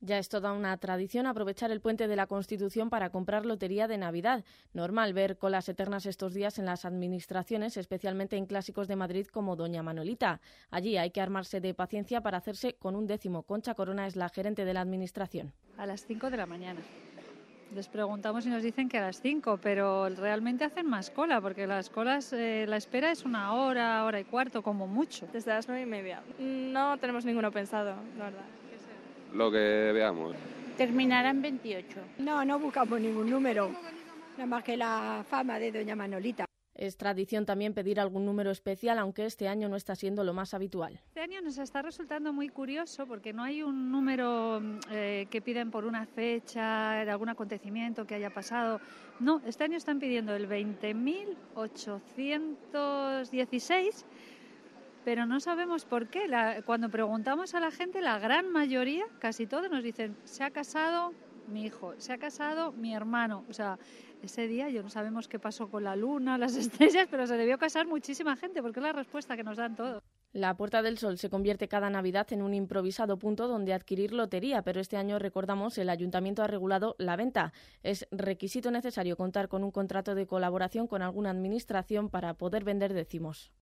Ya es toda una tradición aprovechar el puente de la Constitución para comprar lotería de Navidad. Normal ver colas eternas estos días en las administraciones, especialmente en clásicos de Madrid como Doña Manolita. Allí hay que armarse de paciencia para hacerse con un décimo. Concha Corona es la gerente de la administración. A las 5 de la mañana. Les preguntamos y nos dicen que a las 5, pero realmente hacen más cola, porque las colas, la espera es una hora, hora y cuarto, como mucho. Desde las 9:30. No tenemos ninguno pensado, la verdad. Lo que veamos. Terminará en 28. No buscamos ningún número, nada más que la fama de Doña Manolita. Es tradición también pedir algún número especial, aunque este año no está siendo lo más habitual. Este año nos está resultando muy curioso porque no hay un número que piden por una fecha, de algún acontecimiento que haya pasado. No, este año están pidiendo el 20.816, pero no sabemos por qué. Cuando preguntamos a la gente, la gran mayoría, casi todos, nos dicen: se ha casado mi hijo, se ha casado mi hermano. O sea, ese día no sabemos qué pasó con la luna, las estrellas, pero se debió casar muchísima gente, porque es la respuesta que nos dan todos. La Puerta del Sol se convierte cada Navidad en un improvisado punto donde adquirir lotería, pero este año, recordamos, el Ayuntamiento ha regulado la venta. Es requisito necesario contar con un contrato de colaboración con alguna administración para poder vender décimos.